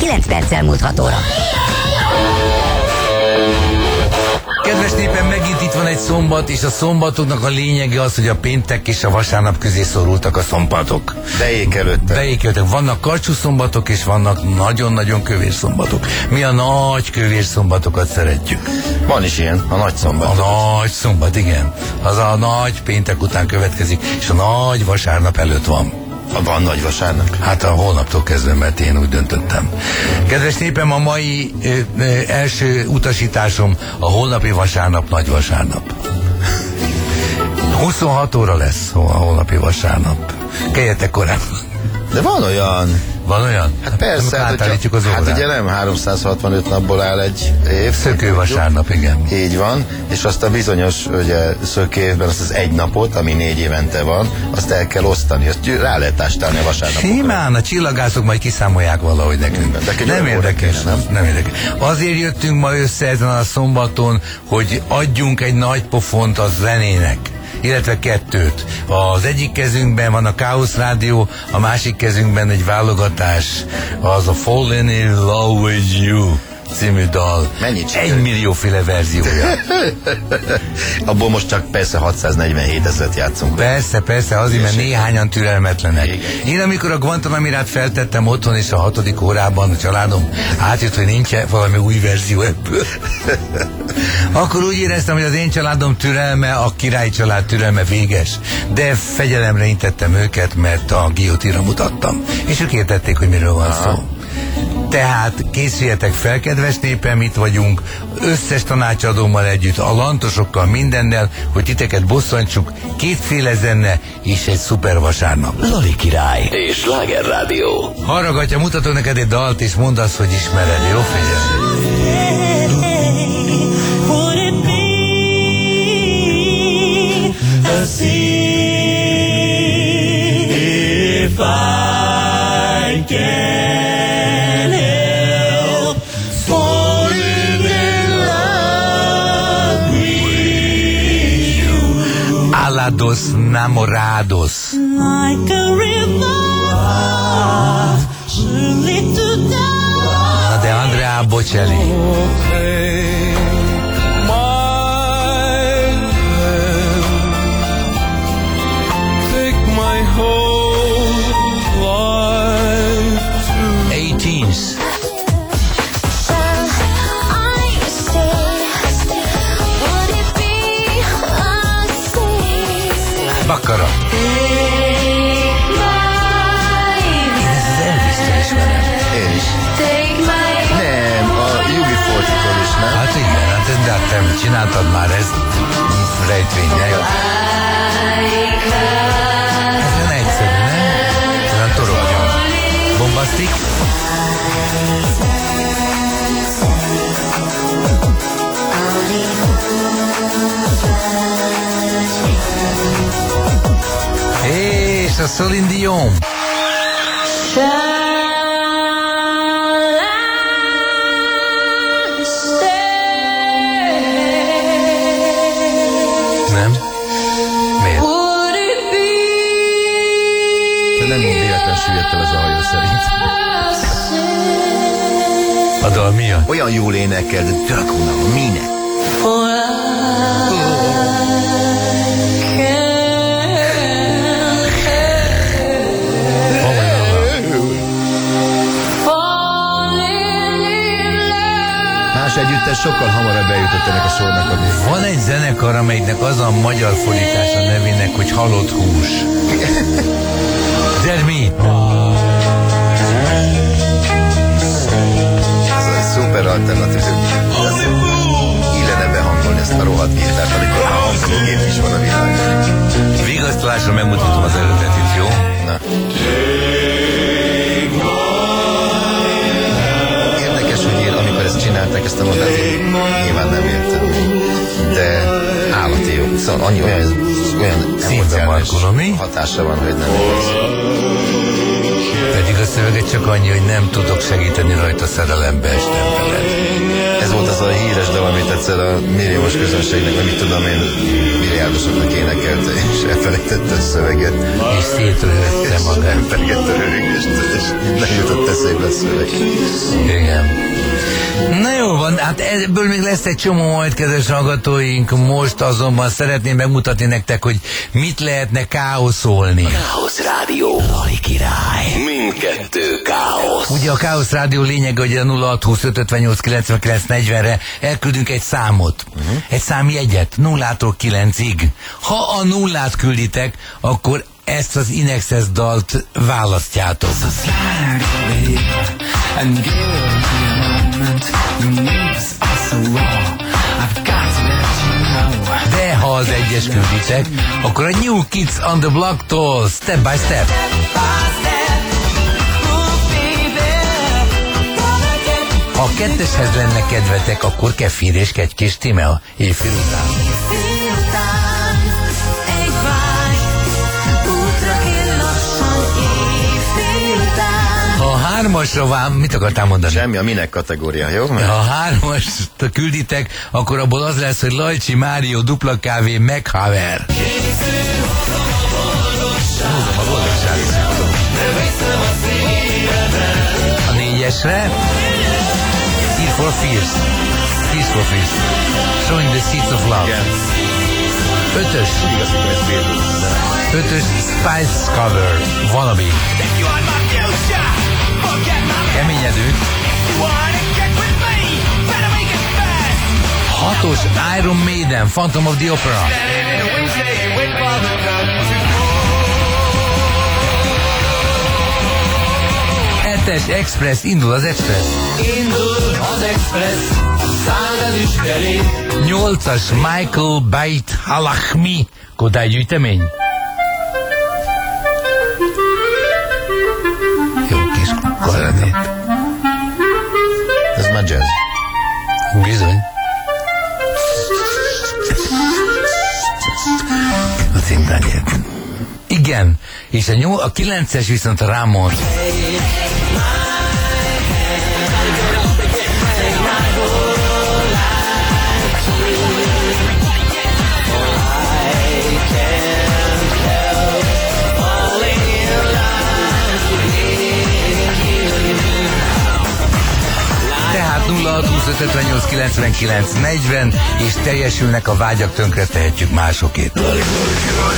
9 perccel múlt 6 óra. Kedves népem, megint itt van egy szombat, és a szombatoknak a lényege az, hogy a péntek és a vasárnap közé szorultak a szombatok. Beékelődtek. Vannak karcsú szombatok, és vannak nagyon-nagyon kövér szombatok. Mi a nagy kövér szombatokat szeretjük. Van is ilyen, a nagy szombat. A nagy szombat, igen. Az a nagy péntek után következik, és a nagy vasárnap előtt van. Van nagy vasárnap? Hát a holnaptól kezdve, mert én úgy döntöttem. Kedves népem, a mai első utasításom a holnapi vasárnap, nagy vasárnap. 26 óra lesz a holnapi vasárnap. Keljetek korábban. De van olyan. Van olyan? Hát persze, hát ugye nem 365 napból áll egy év. Szökő vasárnap, igen. Így van, és azt a bizonyos ugye, szökő évben azt az egy napot, ami 4 évente van, azt el kell osztani, azt rá lehet ástálni a vasárnapokra. Simán, a csillagászok majd kiszámolják valahogy nekünk. Nem érdekes, nem érdekes. Azért jöttünk ma össze ezen a szombaton, hogy adjunk egy nagy pofont a zenének. Illetve 2. Az egyik kezünkben van a Chaos Rádió, a másik kezünkben egy válogatás, az a Fallen in Love with You című dal. 1 millióféle verziója. Abból most csak persze 647 000 játszunk. Persze, azért, mert néhányan türelmetlenek. Én amikor a Guantanamirát feltettem otthon, és a 6. órában a családom átjött, hogy nincs valami új verzió ebből. Akkor úgy éreztem, hogy az én családom türelme, a királyi család türelme véges. De fegyelemre intettem őket, mert a guillotine-ra mutattam. És ők értették, hogy miről van szó. Tehát készüljetek fel, kedves népem, itt vagyunk, összes tanácsadómmal együtt, a lantosokkal, mindennel, hogy titeket bosszantsuk, 2 zene és egy szuper vasárnap. Lali király és Sláger Rádió. Haragatja, mutatok neked egy dalt, és mondd azt, hogy ismered, jó? Figyelj! If I can help falling in love with you. Alados namorados. Like a river, surely to die. Na de Andrea Bocelli. Bakkara. Én ezt az Elvis-től ismerem. Én is. Nem, a UB40-től is, nem? Hát igen, de te csináltad már ezt rejtvénye. Ez nem egyszerű, nem? Ez nem torogjon. Bombasztik. És a Celine Dion. Nem? Miért? De nem véletlen süllyedt el ez a hajó szerint. A dal miatt? Olyan jól énekel, de Dracula, minek? Együttes sokkal hamarabb eljutott ennek a sornak a végén. Van egy zenekar, amelyiknek az a magyar fordítása nevének, hogy halott hús. Dermi! Ez a szuper alternatív. Illene behangolni ezt a rohadt gitárt, amikor a hangológép is van a világban. Vigasztalásra megmutatom az eredetit, jó? Na. Csinálták ezt a mondatot, nyilván nem értem, de állati jó. Szóval annyi olyan emociális hatása van, hogy nem igaz. Pedig az szöveget, csak annyi, hogy nem tudok segíteni rajta szerelembe, estem veled. Ez volt az a híres dal, amit egyszer a milliómos közönségnek, vagy mit tudom én, milliárdosoknak énekelte, és elfelejtette a szöveget. És szétröhögte magát. Elfelejtette a röhögést, és nem jutott eszébe a szöveg. Igen. Na jó van, hát ebből még lesz egy csomó majd, kedves hallgatóink. Most azonban szeretném megmutatni nektek, hogy mit lehetne káoszolni. Káosz Rádió. Lali király. Mindkettő káosz. Ugye a Káosz Rádió lényege, hogy a 0625589940-re elküldünk egy számot. Egy számjegyet, 0-tól 9-ig. Ha a 0-át külditek, akkor ezt az Inexes dalt választjátok. De ha az egyes külditek, akkor a New Kids on the Block-tól Step by Step. Ha a ketteshez lenne kedvetek, akkor Kefir és Kegykés Tímea éjfél után. Ha a hármasra vám, mit akartál mondani? Semmi, a minek kategória, jó? Ha a hármast külditek, akkor abból az lesz, hogy Lajcsi Mário dupla kávé meghaver. A négyesre Seed for Fears. Tears for Fears. Showing the Seeds of Love. Ötös Spice cover. Wannabe. Keményedő. Hatos Iron Maiden, Phantom of the Opera. Hetes Express, indul az Express. Indul az Express, szállás felé. Nyolcas Michael Bait Halachmi, kodálygyűjtemény. Jó kis karanét. Ez már jazz. Bizony. A cintányért. Igen, és a 9-es viszont a Ramon. Tehát 0625589940 és teljesülnek a vágyak, tönkre tehetjük másokét.